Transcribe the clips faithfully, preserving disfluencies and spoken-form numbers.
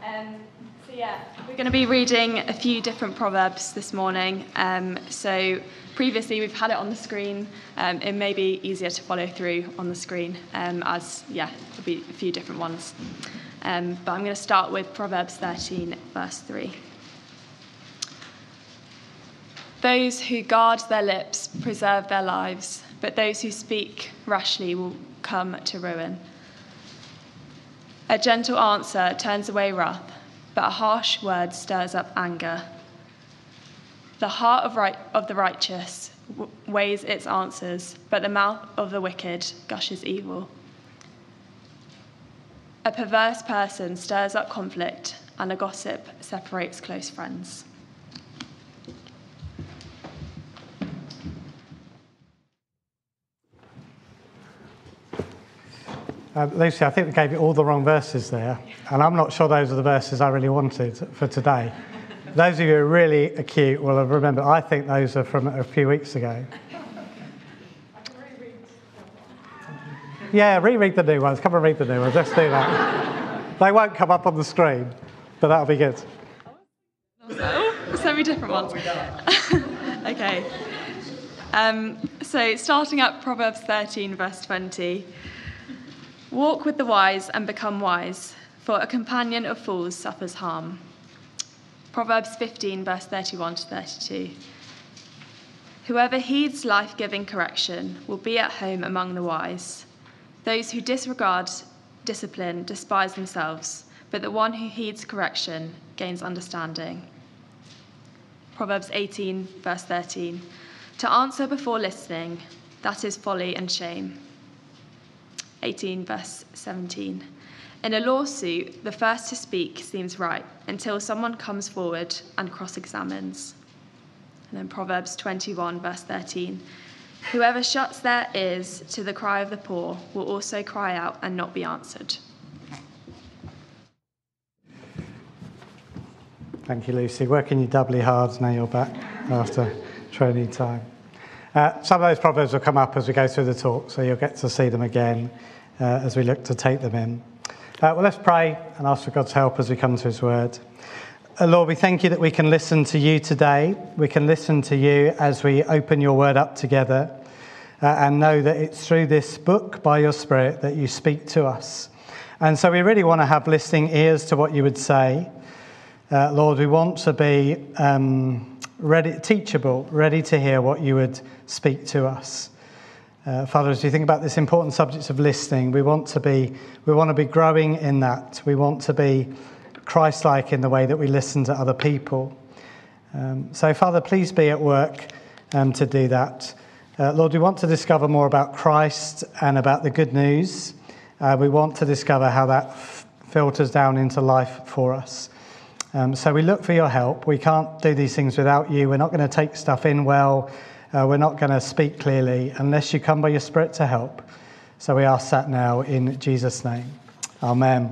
Um, so yeah, we're going to be reading a few different Proverbs this morning. Um, so previously we've had it on the screen. Um, it may be easier to follow through on the screen um, as, yeah, there'll be a few different ones. Um, but I'm going to start with Proverbs thirteen, verse three. Those who guard their lips preserve their lives, but those who speak rashly will come to ruin. A gentle answer turns away wrath, but a harsh word stirs up anger. The heart of, right, of the righteous w- weighs its answers, but the mouth of the wicked gushes evil. A perverse person stirs up conflict, and a gossip separates close friends. Uh, Lucy, I think we gave you all the wrong verses there, and I'm not sure those are the verses I really wanted for today. Those of you who are really acute will have remembered, I think those are from a few weeks ago. Yeah, reread the new ones. Come and read the new ones. Let's do that. They won't come up on the screen, but that'll be good. Oh, so many different ones. Okay. Um, so starting at Proverbs thirteen, verse twenty. Walk with the wise and become wise, for a companion of fools suffers harm. Proverbs fifteen, verse thirty-one to thirty-two. Whoever heeds life-giving correction will be at home among the wise. Those who disregard discipline despise themselves, but the one who heeds correction gains understanding. Proverbs eighteen, verse thirteen. To answer before listening, that is folly and shame. eighteen, verse seventeen. In a lawsuit, the first to speak seems right until someone comes forward and cross-examines. And then Proverbs twenty-one, verse thirteen. Whoever shuts their ears to the cry of the poor will also cry out and not be answered. Thank you, Lucy. Working you doubly hard now you're back after training time. Uh, some of those proverbs will come up as we go through the talk, so you'll get to see them again uh, as we look to take them in. Uh, well, let's pray and ask for God's help as we come to his word. Uh, Lord, we thank you that we can listen to you today. We can listen to you as we open your word up together uh, and know that it's through this book by your Spirit that you speak to us. And so we really want to have listening ears to what you would say. Uh, Lord, we want to be um, ready, teachable, ready to hear what you would speak to us. Uh, Father, as we think about this important subject of listening, we want to be, we want to be growing in that. We want to be Christ-like in the way that we listen to other people. Um, so, Father, please be at work um, to do that. Uh, Lord, we want to discover more about Christ and about the good news. Uh, we want to discover how that f- filters down into life for us. Um, so we look for your help. We can't do these things without you. We're not going to take stuff in well. Uh, we're not going to speak clearly unless you come by your Spirit to help. So we ask that now in Jesus' name. Amen.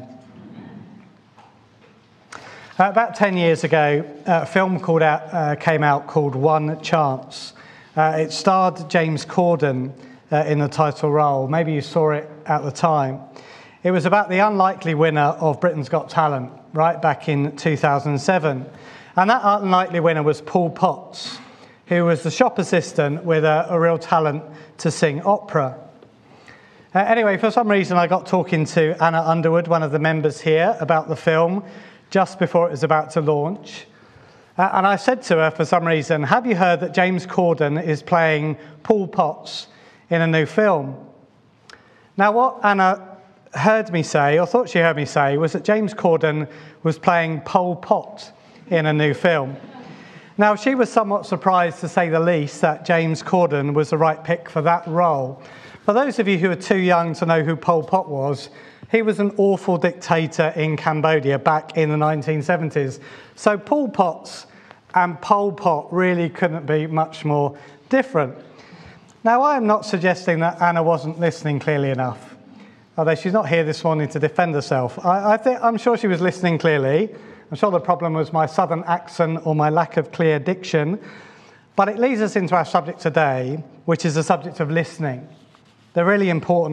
Uh, about ten years ago, a film called out, uh, came out called One Chance. Uh, it starred James Corden uh, in the title role. Maybe you saw it at the time. It was about the unlikely winner of Britain's Got Talent, right back in two thousand seven. And that unlikely winner was Paul Potts, who was the shop assistant with a, a real talent to sing opera. Uh, anyway, for some reason, I got talking to Anna Underwood, one of the members here, about the film just before it was about to launch. Uh, and I said to her, for some reason, have you heard that James Corden is playing Paul Potts in a new film? Now, what Anna heard me say, or thought she heard me say, was that James Corden was playing Pol Pot in a new film. Now, she was somewhat surprised, to say the least, that James Corden was the right pick for that role. For those of you who are too young to know who Pol Pot was, he was an awful dictator in Cambodia back in the nineteen seventies. So Pol Pot and Pol Pot really couldn't be much more different. Now, I am not suggesting that Anna wasn't listening clearly enough, although she's not here this morning to defend herself. I, I think, I'm sure she was listening clearly. I'm sure the problem was my southern accent or my lack of clear diction. But it leads us into our subject today, which is the subject of listening. The really important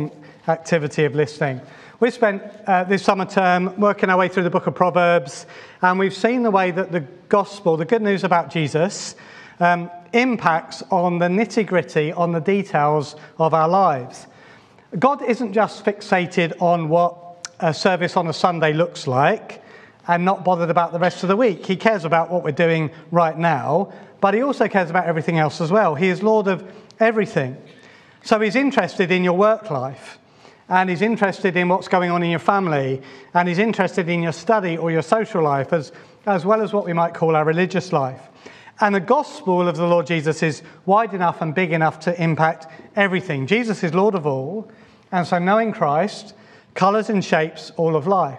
activity of listening. We spent uh, this summer term working our way through the book of Proverbs, and we've seen the way that the gospel, the good news about Jesus, um, impacts on the nitty-gritty, on the details of our lives. God isn't just fixated on what a service on a Sunday looks like and not bothered about the rest of the week. He cares about what we're doing right now, but he also cares about everything else as well. He is Lord of everything. So he's interested in your work life, and he's interested in what's going on in your family, and he's interested in your study or your social life, as, as well as what we might call our religious life. And the gospel of the Lord Jesus is wide enough and big enough to impact everything. Jesus is Lord of all, and so knowing Christ colours and shapes all of life.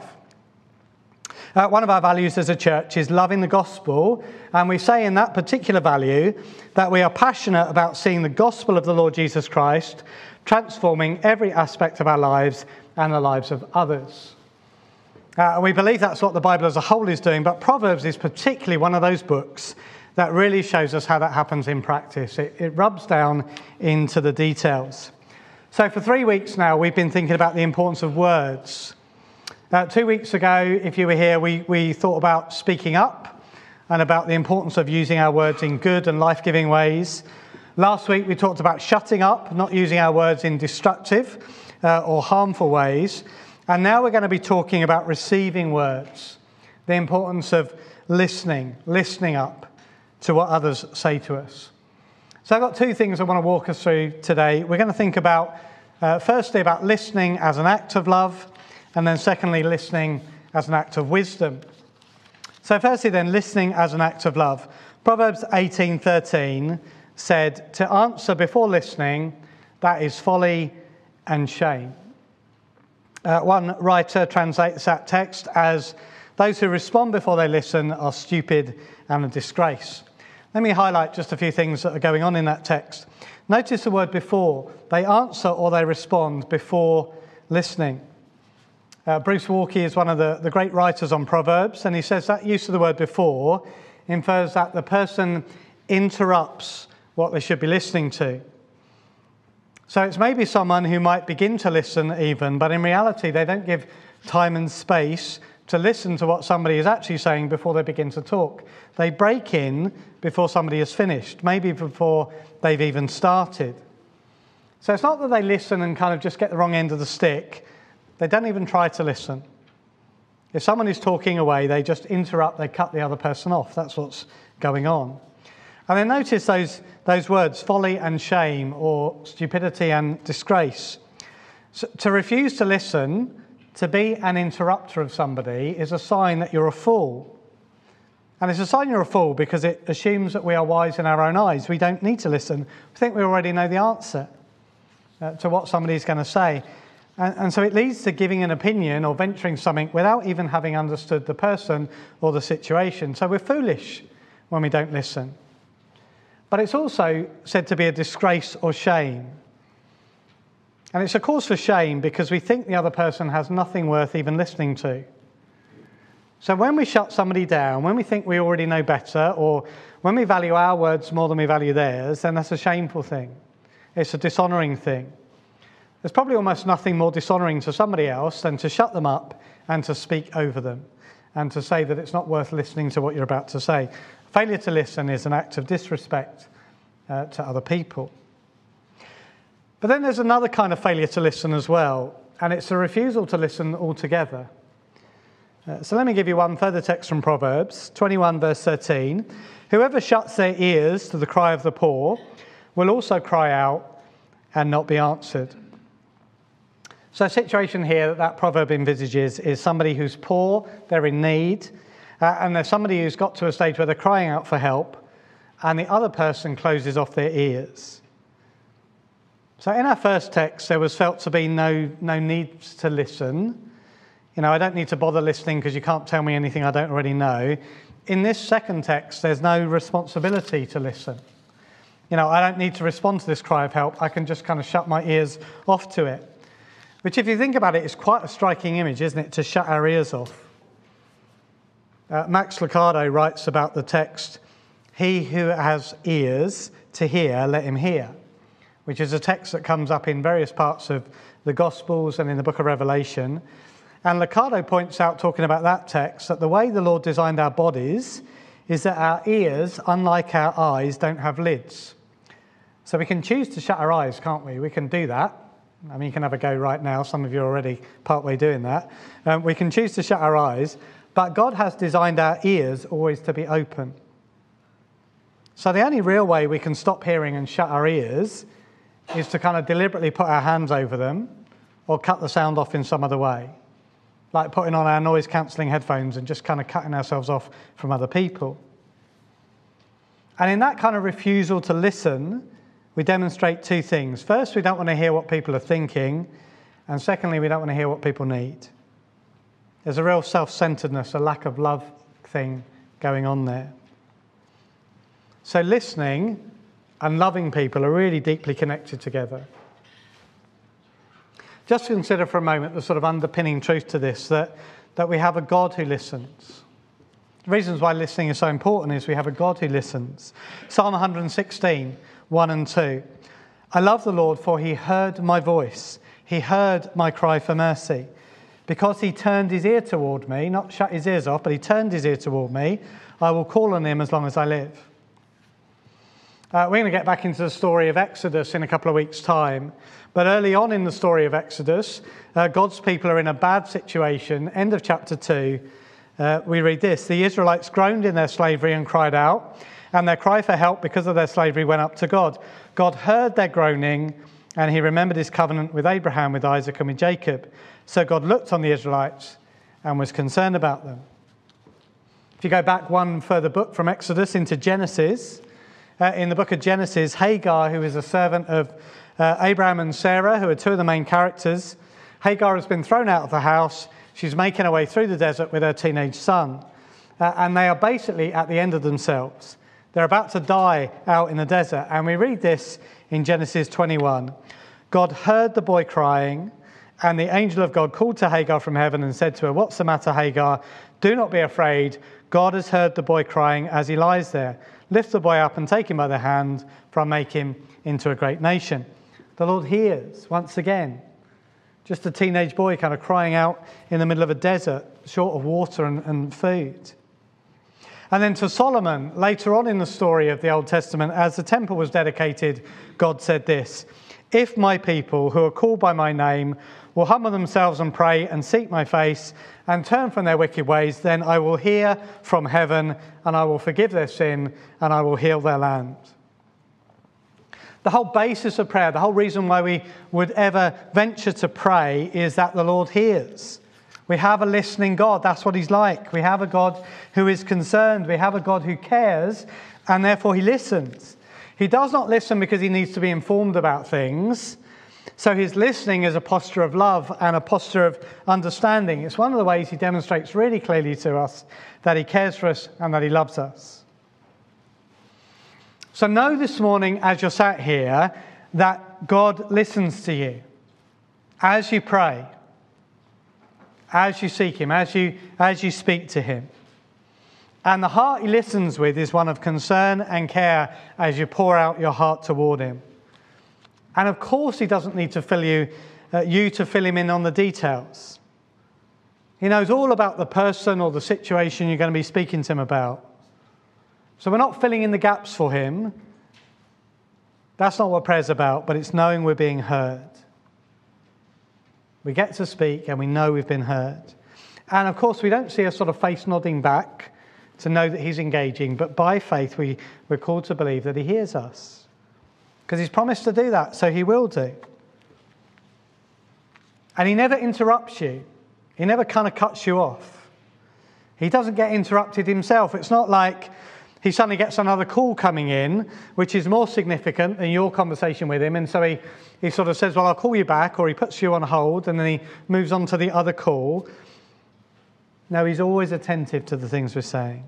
Uh, one of our values as a church is loving the gospel, and we say in that particular value that we are passionate about seeing the gospel of the Lord Jesus Christ transforming every aspect of our lives and the lives of others. Uh, we believe that's what the Bible as a whole is doing, but Proverbs is particularly one of those books that really shows us how that happens in practice. It, it rubs down into the details. So for three weeks now, we've been thinking about the importance of words. Uh, two weeks ago, if you were here, we, we thought about speaking up and about the importance of using our words in good and life-giving ways. Last week, we talked about shutting up, not using our words in destructive uh, or harmful ways. And now we're going to be talking about receiving words, the importance of listening, listening up to what others say to us. So I've got two things I want to walk us through today. We're going to think about, uh, firstly, about listening as an act of love, and then secondly, listening as an act of wisdom. So firstly then, listening as an act of love. Proverbs eighteen thirteen said, to answer before listening, that is folly and shame. Uh, one writer translates that text as, those who respond before they listen are stupid and a disgrace. Let me highlight just a few things that are going on in that text. Notice the word before. They answer or they respond before listening. Uh, Bruce Walkie is one of the, the great writers on Proverbs, and he says that use of the word before infers that the person interrupts what they should be listening to. So it's maybe someone who might begin to listen even, but in reality they don't give time and space to listen to what somebody is actually saying before they begin to talk. They break in before somebody has finished, maybe before they've even started. So it's not that they listen and kind of just get the wrong end of the stick. They don't even try to listen. If someone is talking away, they just interrupt, they cut the other person off. That's what's going on. And then notice those, those words, folly and shame, or stupidity and disgrace. So to refuse to listen, to be an interrupter of somebody, is a sign that you're a fool. And it's a sign you're a fool because it assumes that we are wise in our own eyes. We don't need to listen. We think we already know the answer uh, to what somebody's going to say. And, and so it leads to giving an opinion or venturing something without even having understood the person or the situation. So we're foolish when we don't listen. But it's also said to be a disgrace or shame. And it's a cause for shame because we think the other person has nothing worth even listening to. So when we shut somebody down, when we think we already know better, or when we value our words more than we value theirs, then that's a shameful thing. It's a dishonouring thing. There's probably almost nothing more dishonouring to somebody else than to shut them up and to speak over them and to say that it's not worth listening to what you're about to say. Failure to listen is an act of disrespect uh, to other people. But then there's another kind of failure to listen as well, and it's a refusal to listen altogether. Uh, so let me give you one further text from Proverbs twenty-one, verse thirteen. Whoever shuts their ears to the cry of the poor will also cry out and not be answered. So a situation here that that proverb envisages is somebody who's poor, they're in need, uh, and there's somebody who's got to a stage where they're crying out for help, and the other person closes off their ears. So in our first text, there was felt to be no, no need to listen. You know, I don't need to bother listening because you can't tell me anything I don't already know. In this second text, there's no responsibility to listen. You know, I don't need to respond to this cry of help. I can just kind of shut my ears off to it. Which, if you think about it, is quite a striking image, isn't it, to shut our ears off? Uh, Max Lucado writes about the text, "He who has ears to hear, let him hear," which is a text that comes up in various parts of the Gospels and in the book of Revelation. And Lucado points out, talking about that text, that the way the Lord designed our bodies is that our ears, unlike our eyes, don't have lids. So we can choose to shut our eyes, can't we? We can do that. I mean, you can have a go right now. Some of you are already partway doing that. Um, we can choose to shut our eyes, but God has designed our ears always to be open. So the only real way we can stop hearing and shut our ears is to kind of deliberately put our hands over them or cut the sound off in some other way, like putting on our noise-cancelling headphones and just kind of cutting ourselves off from other people. And in that kind of refusal to listen, we demonstrate two things. First, we don't want to hear what people are thinking. And secondly, we don't want to hear what people need. There's a real self-centeredness, a lack of love thing going on there. So listening and loving people are really deeply connected together. Just consider for a moment the sort of underpinning truth to this, that, that we have a God who listens. The reasons why listening is so important is we have a God who listens. Psalm one sixteen, one and two. I love the Lord, for he heard my voice. He heard my cry for mercy. Because he turned his ear toward me, not shut his ears off, but he turned his ear toward me, I will call on him as long as I live. Uh, we're going to get back into the story of Exodus in a couple of weeks' time. But early on in the story of Exodus, uh, God's people are in a bad situation. End of chapter two, uh, we read this. The Israelites groaned in their slavery and cried out, and their cry for help because of their slavery went up to God. God heard their groaning, and he remembered his covenant with Abraham, with Isaac, and with Jacob. So God looked on the Israelites and was concerned about them. If you go back one further book from Exodus into Genesis, uh, in the book of Genesis, Hagar, who is a servant of uh, Abraham and Sarah, who are two of the main characters, Hagar has been thrown out of the house. She's making her way through the desert with her teenage son. Uh, and they are basically at the end of themselves. They're about to die out in the desert. And we read this in Genesis twenty-one. God heard the boy crying, and the angel of God called to Hagar from heaven and said to her, "What's the matter, Hagar? Do not be afraid. God has heard the boy crying as he lies there. Lift the boy up and take him by the hand, for I'll make him into a great nation." The Lord hears once again. Just a teenage boy kind of crying out in the middle of a desert, short of water and, and food. And then to Solomon, later on in the story of the Old Testament, as the temple was dedicated, God said this, "If my people who are called by my name will humble themselves and pray and seek my face and turn from their wicked ways, then I will hear from heaven and I will forgive their sin and I will heal their land." The whole basis of prayer, the whole reason why we would ever venture to pray is that the Lord hears. We have a listening God. That's what he's like. We have a God who is concerned. We have a God who cares, and therefore he listens. He does not listen because he needs to be informed about things. So his listening is a posture of love and a posture of understanding. It's one of the ways he demonstrates really clearly to us that he cares for us and that he loves us. So know this morning as you're sat here that God listens to you as you pray, as you seek him, as you, as you speak to him. And the heart he listens with is one of concern and care as you pour out your heart toward him. And of course he doesn't need to fill you, uh, you to fill him in on the details. He knows all about the person or the situation you're going to be speaking to him about. So we're not filling in the gaps for him. That's not what prayer's about, but it's knowing we're being heard. We get to speak and we know we've been heard. And of course we don't see a sort of face nodding back to know that he's engaging, but by faith we, we're called to believe that he hears us. Because he's promised to do that, so he will do. And he never interrupts you. He never kind of cuts you off. He doesn't get interrupted himself. It's not like he suddenly gets another call coming in, which is more significant than your conversation with him. And so he, he sort of says, well, I'll call you back, or he puts you on hold, and then he moves on to the other call. No, he's always attentive to the things we're saying.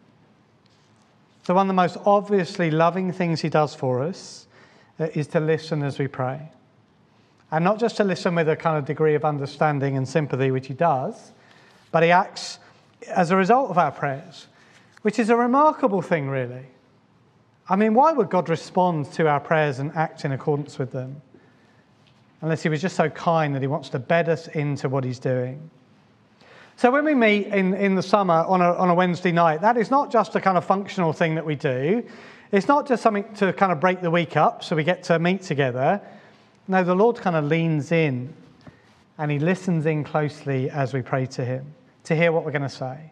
So one of the most obviously loving things he does for us is to listen as we pray. And not just to listen with a kind of degree of understanding and sympathy, which he does, but he acts as a result of our prayers, which is a remarkable thing, really. I mean, why would God respond to our prayers and act in accordance with them? unless he was just so kind that he wants to bed us into what he's doing. So when we meet in, in the summer on a, on a Wednesday night, that is not just a kind of functional thing that we do. It's not just something to kind of break the week up so we get to meet together. No, the Lord kind of leans in and he listens in closely as we pray to him to hear what we're going to say.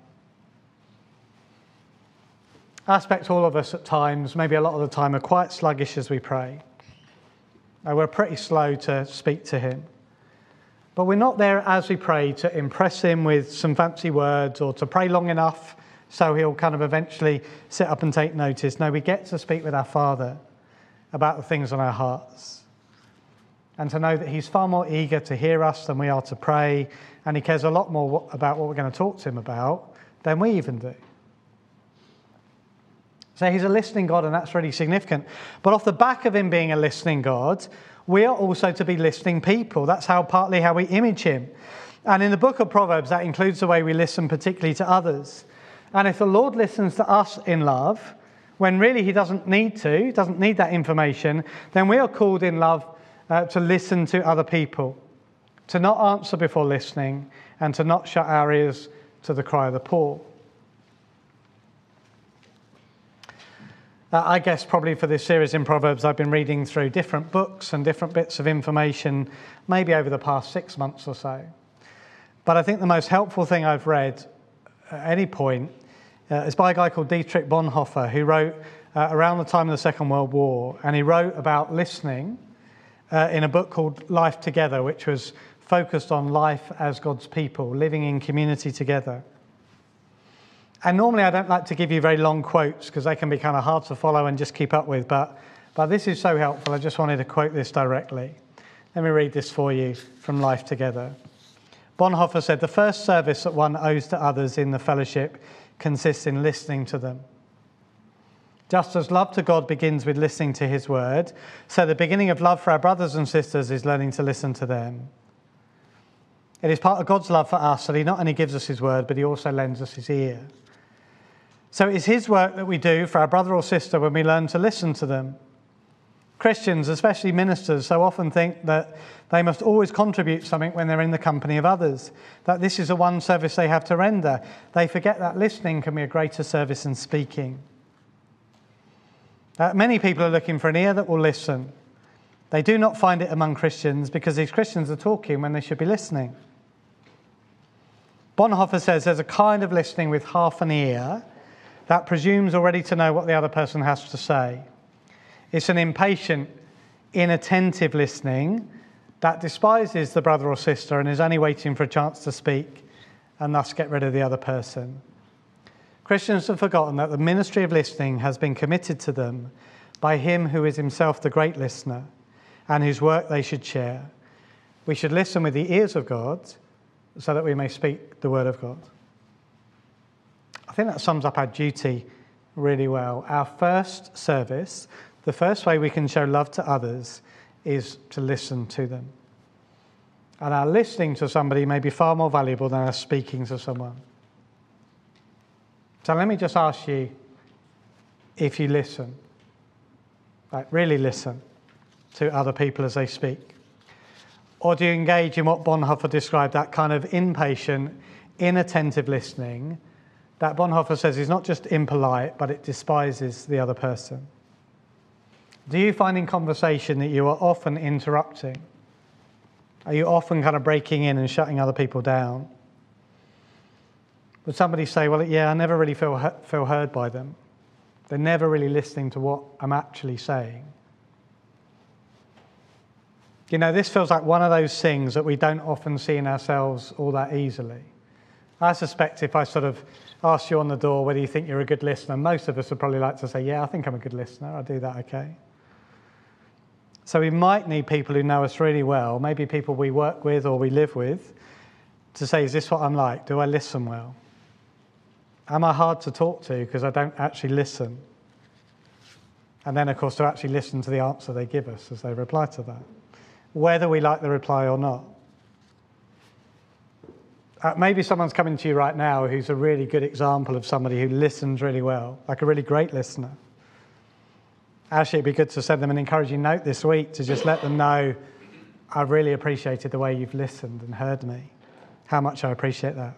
I expect all of us at times, maybe a lot of the time, are quite sluggish as we pray. We're pretty slow to speak to him. But we're not there as we pray to impress him with some fancy words or to pray long enough so he'll kind of eventually sit up and take notice. No, we get to speak with our Father about the things on our hearts. And to know that he's far more eager to hear us than we are to pray, and he cares a lot more about what we're going to talk to him about than we even do. So he's a listening God, and that's really significant. But off the back of him being a listening God, we are also to be listening people. That's how partly how we image him. And in the book of Proverbs, that includes the way we listen particularly to others. And if the Lord listens to us in love, when really he doesn't need to, doesn't need that information, then we are called in love uh, to listen to other people, to not answer before listening, and to not shut our ears to the cry of the poor. Uh, I guess probably for this series in Proverbs, I've been reading through different books and different bits of information, maybe over the past six months or so. But I think the most helpful thing I've read at any point uh, is by a guy called Dietrich Bonhoeffer, who wrote uh, around the time of the Second World War, and he wrote about listening uh, in a book called Life Together, which was focused on life as God's people, living in community together. And normally I don't like to give you very long quotes because they can be kind of hard to follow and just keep up with, but, but this is so helpful. I just wanted to quote this directly. Let me read this for you from Life Together. Bonhoeffer said, "The first service that one owes to others in the fellowship consists in listening to them. Just as love to God begins with listening to his word, so the beginning of love for our brothers and sisters is learning to listen to them. It is part of God's love for us that he not only gives us his word, but he also lends us his ear. So it is his work that we do for our brother or sister when we learn to listen to them. Christians, especially ministers, so often think that they must always contribute something when they're in the company of others, that this is the one service they have to render. They forget that listening can be a greater service than speaking. Uh, many people are looking for an ear that will listen. They do not find it among Christians because these Christians are talking when they should be listening. Bonhoeffer says there's a kind of listening with half an ear that presumes already to know what the other person has to say. It's an impatient, inattentive listening that despises the brother or sister and is only waiting for a chance to speak and thus get rid of the other person. Christians have forgotten that the ministry of listening has been committed to them by him who is himself the great listener and whose work they should share. We should listen with the ears of God so that we may speak the word of God." I think that sums up our duty really well. Our first service, the first way we can show love to others is to listen to them. And our listening to somebody may be far more valuable than our speaking to someone. So let me just ask you if you listen, like really listen to other people as they speak. Or do you engage in what Bonhoeffer described, that kind of impatient, inattentive listening that Bonhoeffer says is not just impolite, but it despises the other person? Do you find in conversation that you are often interrupting? Are you often kind of breaking in and shutting other people down? Would somebody say, well, yeah, I never really feel, feel heard by them. They're never really listening to what I'm actually saying. You know, this feels like one of those things that we don't often see in ourselves all that easily. I suspect if I sort of asked you on the door whether you think you're a good listener, most of us would probably like to say, yeah, I think I'm a good listener. I do that okay. So we might need people who know us really well, maybe people we work with or we live with, to say, is this what I'm like? Do I listen well? Am I hard to talk to because I don't actually listen? And then, of course, to actually listen to the answer they give us as they reply to that, whether we like the reply or not. Uh, maybe someone's coming to you right now who's a really good example of somebody who listens really well, like a really great listener. Actually, it'd be good to send them an encouraging note this week to just let them know I really appreciated the way you've listened and heard me. How much I appreciate that.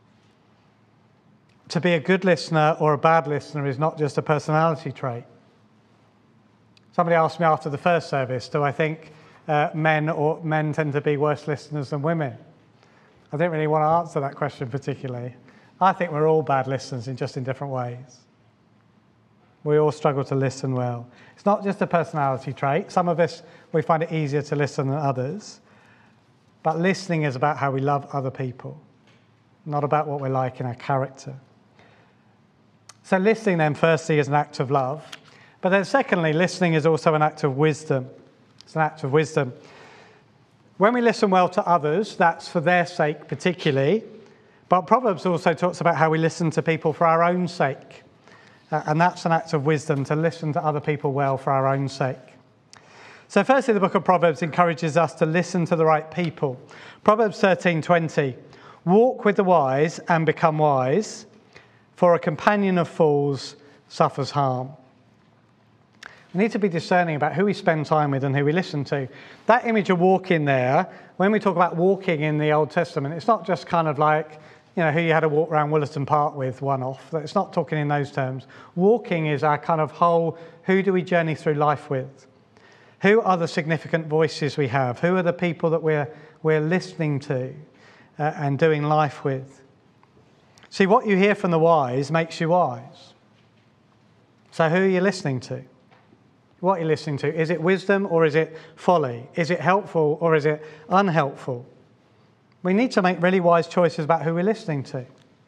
To be a good listener or a bad listener is not just a personality trait. Somebody asked me after the first service, do I think uh, men or men tend to be worse listeners than women? I didn't really want to answer that question particularly. I think we're all bad listeners in just in different ways. We all struggle to listen well. It's not just a personality trait. Some of us, we find it easier to listen than others. But listening is about how we love other people, not about what we're like in our character. So listening then, firstly, is an act of love. But then secondly, listening is also an act of wisdom. It's an act of wisdom. When we listen well to others, that's for their sake particularly. But Proverbs also talks about how we listen to people for our own sake. Uh, and that's an act of wisdom, to listen to other people well for our own sake. So firstly, the book of Proverbs encourages us to listen to the right people. Proverbs thirteen twenty, walk with the wise and become wise, for a companion of fools suffers harm. We need to be discerning about who we spend time with and who we listen to. That image of walking there, when we talk about walking in the Old Testament, it's not just kind of like, you know, who you had to walk around Willerton Park with one off. It's not talking in those terms. Walking is our kind of whole, who do we journey through life with? Who are the significant voices we have? Who are the people that we're, we're listening to uh, and doing life with? See, what you hear from the wise makes you wise. So who are you listening to? What are you listening to? Is it wisdom or is it folly? Is it helpful or is it unhelpful? We need to make really wise choices about who we're listening to.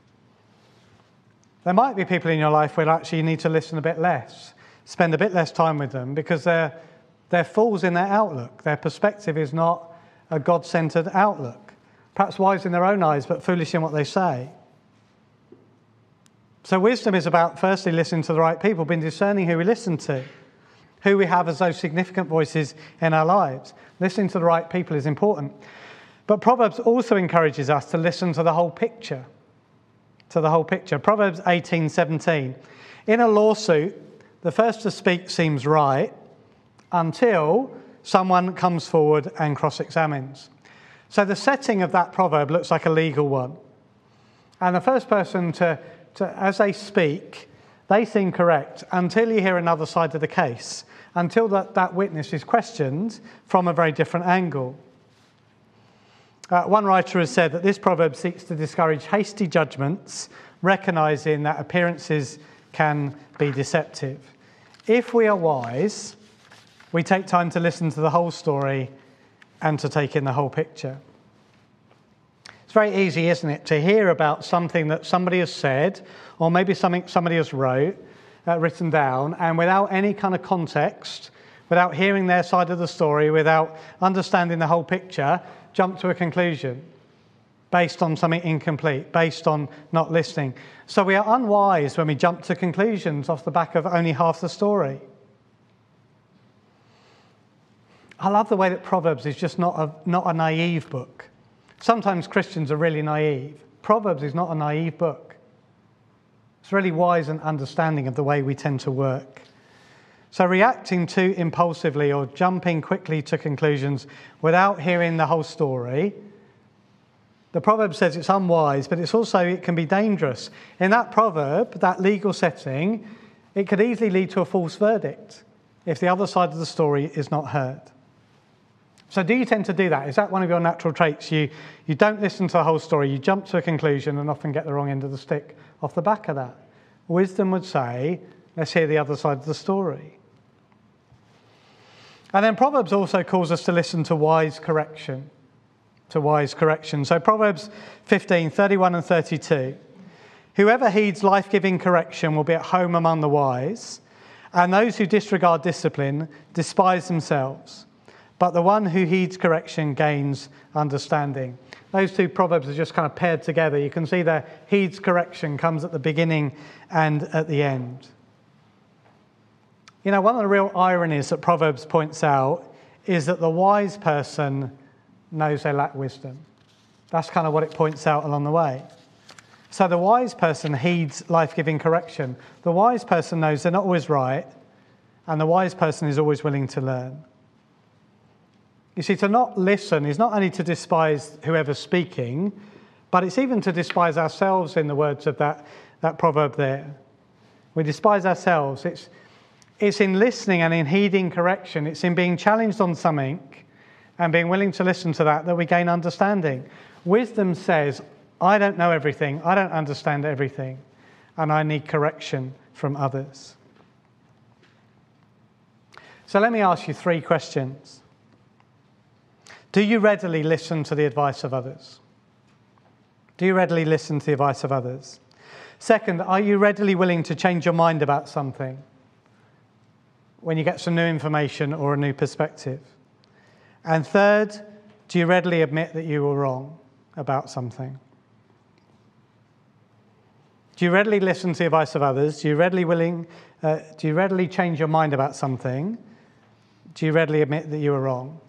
There might be people in your life where actually you need to listen a bit less, spend a bit less time with them because they're, they're fools in their outlook. Their perspective is not a God-centered outlook. Perhaps wise in their own eyes, but foolish in what they say. So wisdom is about firstly listening to the right people, being discerning who we listen to, who we have as those significant voices in our lives. Listening to the right people is important. But Proverbs also encourages us to listen to the whole picture. To the whole picture. Proverbs eighteen seventeen. In a lawsuit, the first to speak seems right until someone comes forward and cross-examines. So the setting of that proverb looks like a legal one. And the first person to, to as they speak, they seem correct until you hear another side of the case, until that, that witness is questioned from a very different angle. Uh, one writer has said that this proverb seeks to discourage hasty judgments, recognising that appearances can be deceptive. If we are wise, we take time to listen to the whole story and to take in the whole picture. It's very easy, isn't it, to hear about something that somebody has said, or maybe something somebody has wrote, uh, written down, and without any kind of context, without hearing their side of the story, without understanding the whole picture, jump to a conclusion based on something incomplete, based on not listening. So we are unwise when we jump to conclusions off the back of only half the story. I love the way that Proverbs is just not a, not a naive book. Sometimes Christians are really naive. Proverbs is not a naive book. It's really wise and understanding of the way we tend to work. So reacting too impulsively or jumping quickly to conclusions without hearing the whole story, the proverb says it's unwise, but it's also, it can be dangerous. In that proverb, that legal setting, it could easily lead to a false verdict if the other side of the story is not heard. So do you tend to do that? Is that one of your natural traits? You, you don't listen to the whole story, you jump to a conclusion and often get the wrong end of the stick off the back of that. Wisdom would say, let's hear the other side of the story. And then Proverbs also calls us to listen to wise correction, to wise correction. So Proverbs fifteen, thirty-one and thirty-two. Whoever heeds life-giving correction will be at home among the wise, and those who disregard discipline despise themselves. But the one who heeds correction gains understanding. Those two proverbs are just kind of paired together. You can see there, heeds correction comes at the beginning and at the end. You know, one of the real ironies that Proverbs points out is that the wise person knows they lack wisdom. That's kind of what it points out along the way. So the wise person heeds life-giving correction. The wise person knows they're not always right, and the wise person is always willing to learn. You see, to not listen is not only to despise whoever's speaking, but it's even to despise ourselves in the words of that, that proverb there. We despise ourselves. It's, it's in listening and in heeding correction. It's in being challenged on something and being willing to listen to that that we gain understanding. Wisdom says, I don't know everything, I don't understand everything, and I need correction from others. So let me ask you three questions. Do you readily listen to the advice of others? Do you readily listen to the advice of others? Second, are you readily willing to change your mind about something when you get some new information or a new perspective? And third, do you readily admit that you were wrong about something? Do you readily listen to the advice of others? Do you readily willing? Uh, do you readily change your mind about something? Do you readily admit that you were wrong?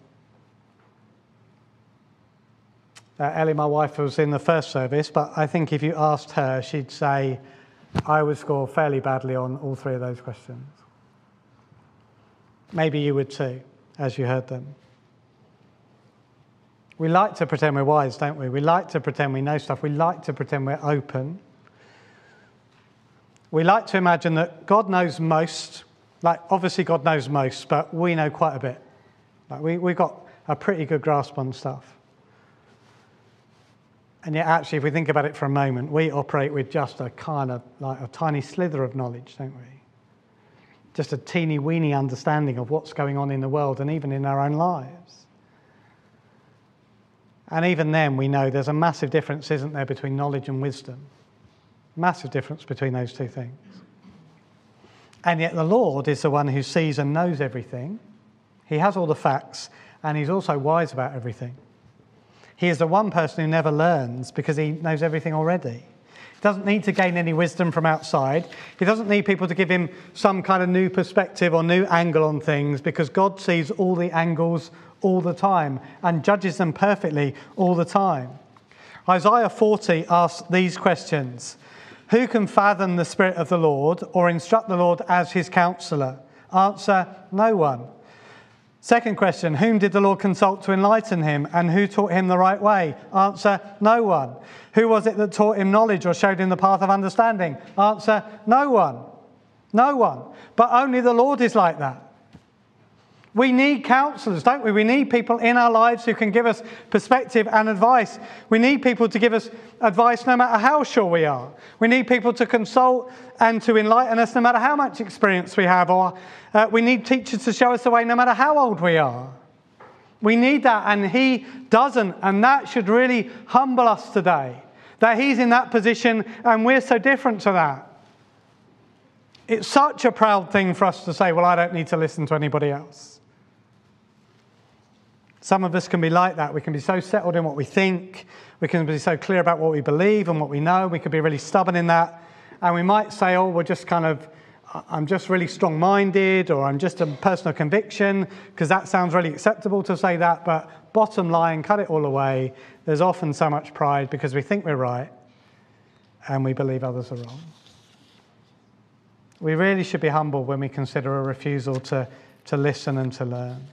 Uh, Ellie, my wife, was in the first service, but I think if you asked her, she'd say, I would score fairly badly on all three of those questions. Maybe you would too, as you heard them. We like to pretend we're wise, don't we? We like to pretend we know stuff. We like to pretend we're open. We like to imagine that God knows most. Like, obviously God knows most, but we know quite a bit. Like, we, we've got a pretty good grasp on stuff. And yet, actually, if we think about it for a moment, we operate with just a kind of, like a tiny slither of knowledge, don't we? Just a teeny weeny understanding of what's going on in the world and even in our own lives. And even then, we know there's a massive difference, isn't there, between knowledge and wisdom? Massive difference between those two things. And yet the Lord is the one who sees and knows everything. He has all the facts, and he's also wise about everything. He is the one person who never learns because he knows everything already. He doesn't need to gain any wisdom from outside. He doesn't need people to give him some kind of new perspective or new angle on things, because God sees all the angles all the time and judges them perfectly all the time. Isaiah forty asks these questions. Who can fathom the Spirit of the Lord or instruct the Lord as his counselor? Answer, no one. Second question, whom did the Lord consult to enlighten him, and who taught him the right way? Answer, no one. Who was it that taught him knowledge or showed him the path of understanding? Answer, no one. No one. But only the Lord is like that. We need counsellors, don't we? We need people in our lives who can give us perspective and advice. We need people to give us advice no matter how sure we are. We need people to consult and to enlighten us no matter how much experience we have. Or uh, we need teachers to show us the way no matter how old we are. We need that, and he doesn't. And that should really humble us today, that he's in that position and we're so different to that. It's such a proud thing for us to say, well, I don't need to listen to anybody else. Some of us can be like that. We can be so settled in what we think. We can be so clear about what we believe and what we know. We could be really stubborn in that. And we might say, oh, we're just kind of, I'm just really strong-minded, or I'm just a personal conviction, because that sounds really acceptable to say that. But bottom line, cut it all away. There's often so much pride because we think we're right and we believe others are wrong. We really should be humble when we consider a refusal to, to listen and to learn.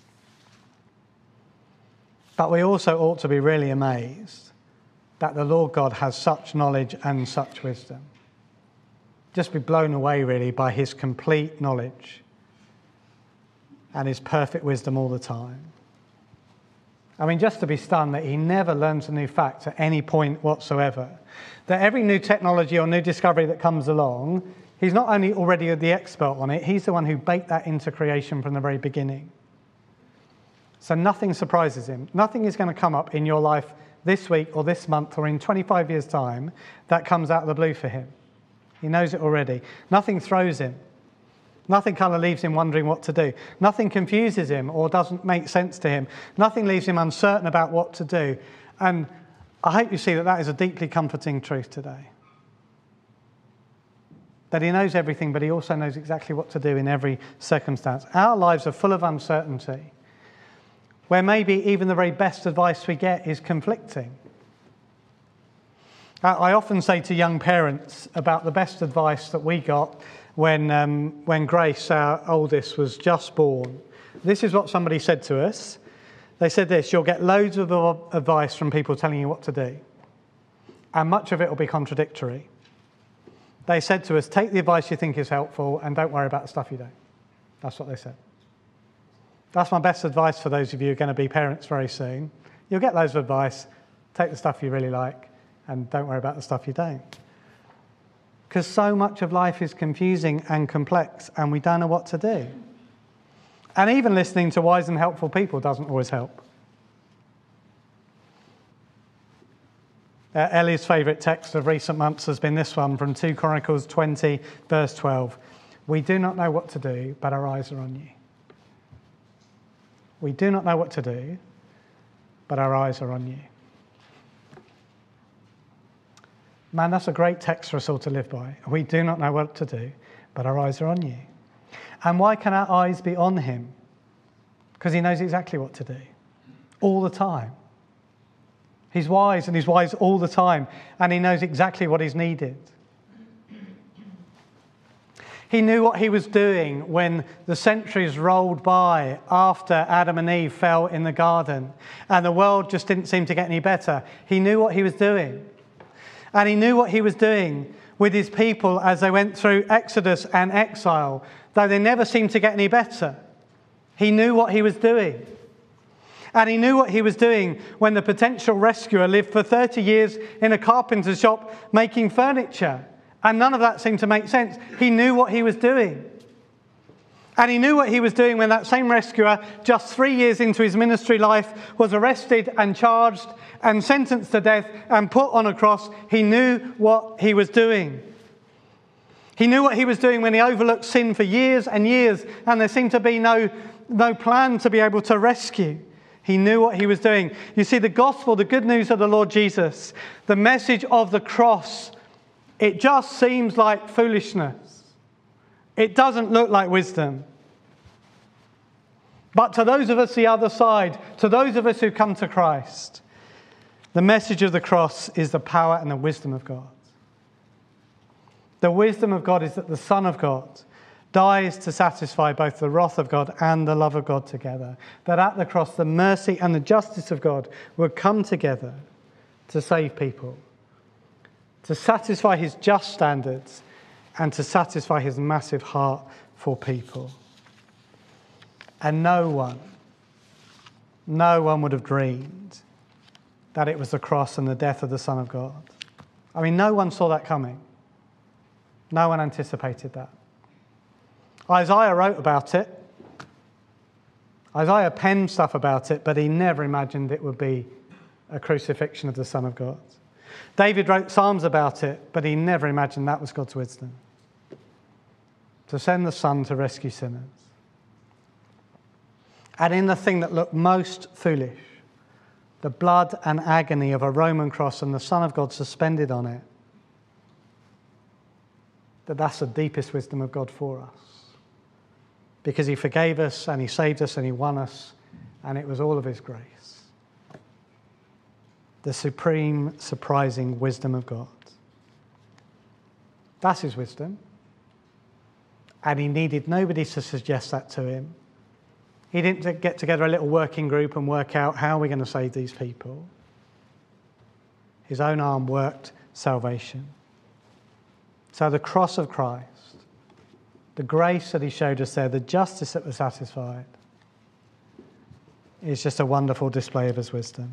But we also ought to be really amazed that the Lord God has such knowledge and such wisdom. Just be blown away, really, by his complete knowledge and his perfect wisdom all the time. I mean, just to be stunned that he never learns a new fact at any point whatsoever. That every new technology or new discovery that comes along, he's not only already the expert on it, he's the one who baked that into creation from the very beginning. So nothing surprises him. Nothing is going to come up in your life this week or this month or in twenty-five years' time that comes out of the blue for him. He knows it already. Nothing throws him. Nothing kind of leaves him wondering what to do. Nothing confuses him or doesn't make sense to him. Nothing leaves him uncertain about what to do. And I hope you see that that is a deeply comforting truth today. That he knows everything, but he also knows exactly what to do in every circumstance. Our lives are full of uncertainty, where maybe even the very best advice we get is conflicting. I often say to young parents about the best advice that we got when, um, when Grace, our oldest, was just born. This is what somebody said to us. They said this: you'll get loads of advice from people telling you what to do, and much of it will be contradictory. They said to us, take the advice you think is helpful and don't worry about the stuff you don't. That's what they said. That's my best advice for those of you who are going to be parents very soon. You'll get loads of advice, take the stuff you really like, and don't worry about the stuff you don't. Because so much of life is confusing and complex, and we don't know what to do. And even listening to wise and helpful people doesn't always help. Uh, Ellie's favourite text of recent months has been this one from Second Chronicles twenty, verse twelve. We do not know what to do, but our eyes are on you. We do not know what to do, but our eyes are on you. Man, that's a great text for us all to live by. We do not know what to do, but our eyes are on you. And why can our eyes be on him? Because he knows exactly what to do, all the time. He's wise, and he's wise all the time, and he knows exactly what is needed. He knew what he was doing when the centuries rolled by after Adam and Eve fell in the garden, and the world just didn't seem to get any better. He knew what he was doing. And he knew what he was doing with his people as they went through Exodus and exile, though they never seemed to get any better. He knew what he was doing. And he knew what he was doing when the potential rescuer lived for thirty years in a carpenter's shop making furniture. And none of that seemed to make sense. He knew what he was doing. And he knew what he was doing when that same rescuer, just three years into his ministry life, was arrested and charged and sentenced to death and put on a cross. He knew what he was doing. He knew what he was doing when he overlooked sin for years and years, and there seemed to be no, no plan to be able to rescue. He knew what he was doing. You see, the gospel, the good news of the Lord Jesus, the message of the cross, it just seems like foolishness. It doesn't look like wisdom. But to those of us the other side, to those of us who come to Christ, the message of the cross is the power and the wisdom of God. The wisdom of God is that the Son of God dies to satisfy both the wrath of God and the love of God together. That at the cross, the mercy and the justice of God would come together to save people, to satisfy his just standards, and to satisfy his massive heart for people. And no one, no one would have dreamed that it was the cross and the death of the Son of God. I mean, no one saw that coming. No one anticipated that. Isaiah wrote about it. Isaiah penned stuff about it, but he never imagined it would be a crucifixion of the Son of God. David wrote Psalms about it, but he never imagined that was God's wisdom. To send the Son to rescue sinners. And in the thing that looked most foolish, the blood and agony of a Roman cross and the Son of God suspended on it, that that's the deepest wisdom of God for us. Because he forgave us and he saved us and he won us, and it was all of his grace. The supreme, surprising wisdom of God. That's his wisdom. And he needed nobody to suggest that to him. He didn't get together a little working group and work out how we're going to save these people. His own arm worked salvation. So the cross of Christ, the grace that he showed us there, the justice that was satisfied, is just a wonderful display of his wisdom.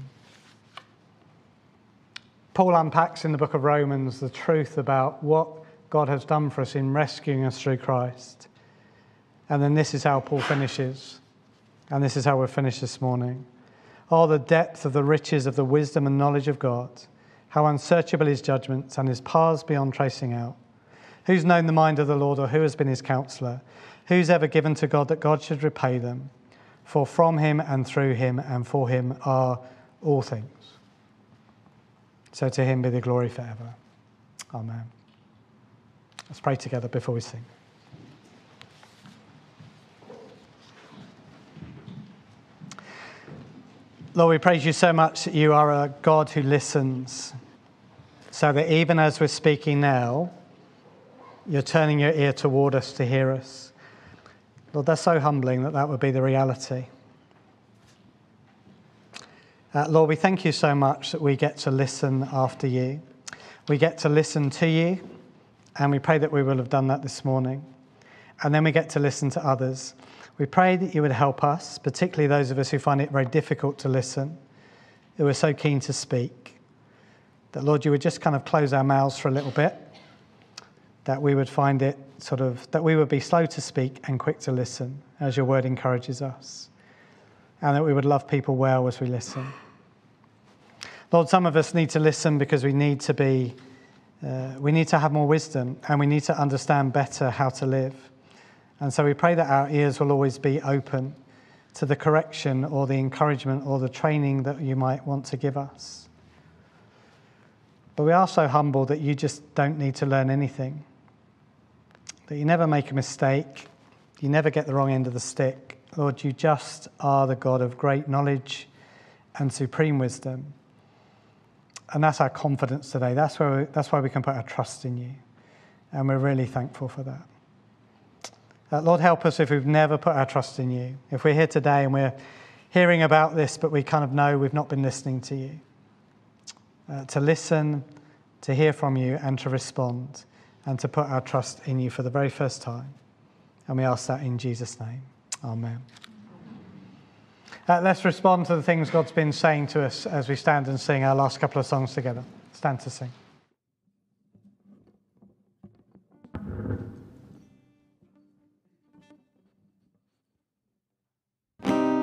Paul unpacks in the book of Romans the truth about what God has done for us in rescuing us through Christ. And then this is how Paul finishes. And this is how we'll finish this morning. Oh, the depth of the riches of the wisdom and knowledge of God. How unsearchable his judgments and his paths beyond tracing out. Who's known the mind of the Lord, or who has been his counselor? Who's ever given to God that God should repay them? For from him and through him and for him are all things. So to him be the glory forever. Amen. Let's pray together before we sing. Lord, we praise you so much that you are a God who listens, so that even as we're speaking now, you're turning your ear toward us to hear us. Lord, that's so humbling that that would be the reality. Uh, Lord, we thank you so much that we get to listen after you. We get to listen to you, and we pray that we will have done that this morning. And then we get to listen to others. We pray that you would help us, particularly those of us who find it very difficult to listen, who are so keen to speak. That, Lord, you would just kind of close our mouths for a little bit, that we would find it sort of, that we would be slow to speak and quick to listen, as your word encourages us, and that we would love people well as we listen. Lord, some of us need to listen because we need to be, uh, we need to have more wisdom, and we need to understand better how to live. And so we pray that our ears will always be open to the correction or the encouragement or the training that you might want to give us. But we are so humble that you just don't need to learn anything, that you never make a mistake, you never get the wrong end of the stick. Lord, you just are the God of great knowledge and supreme wisdom. And that's our confidence today. That's where we, that's why we can put our trust in you. And we're really thankful for that. Uh, Lord, help us if we've never put our trust in you. If we're here today and we're hearing about this, but we kind of know we've not been listening to you. Uh, to listen, to hear from you, and to respond, and to put our trust in you for the very first time. And we ask that in Jesus' name. Amen. Uh, let's respond to the things God's been saying to us as we stand and sing our last couple of songs together. Stand to sing.